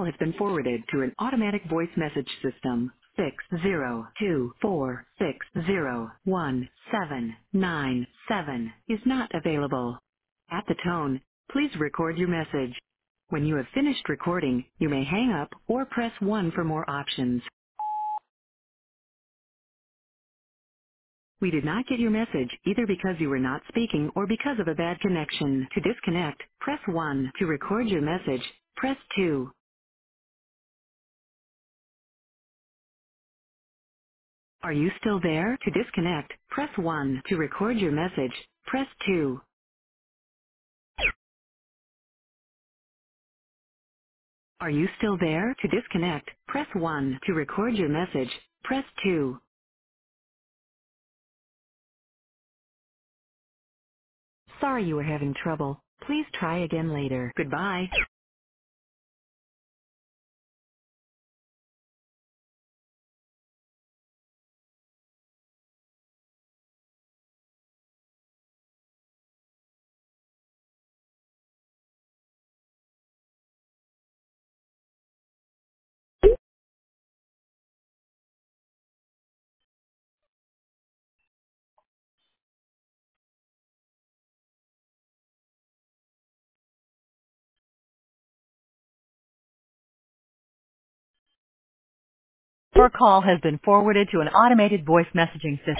has been forwarded to an automatic voice message system. 60246011797 is not available. At the tone, please record your message. When you have finished recording, you may hang up or press 1 for more options. We did not get your message either because you were not speaking or because of a bad connection. To disconnect, press 1. To record your message, press 2. Are you still there? To disconnect, press 1. To record your message, press 2. Are you still there? To disconnect, press 1. To record your message, press 2. Sorry you were having trouble. Please try again later. Goodbye. Your call has been forwarded to an automated voice messaging system.